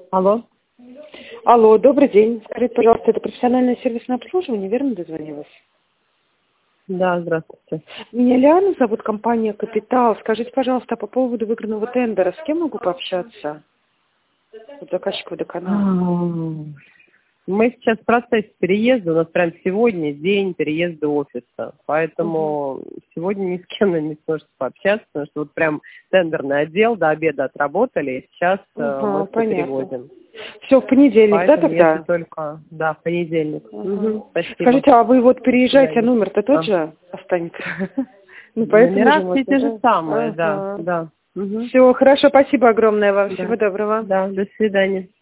Алло. Алло, добрый день. Скажите, пожалуйста, это профессиональное сервисное обслуживание, верно дозвонилась? Да, здравствуйте. Меня Лиана зовут, компания «Капитал». Скажите, пожалуйста, по поводу выигранного тендера, с кем могу пообщаться? Вот заказчик водоканала. Мы сейчас в процессе переезда, у нас прям сегодня день переезда офиса, поэтому сегодня ни с кем не сможете пообщаться, потому что вот прям тендерный отдел до обеда отработали, и сейчас мы все переводим. Все, в понедельник, Поэтому да, тогда? если только, да, в понедельник. Спасибо. Скажите, а вы вот переезжаете, а номер-то тот же останется? Ну, поэтому номера все те же самые, да. Все, хорошо, спасибо огромное вам, всего доброго. Да, до свидания.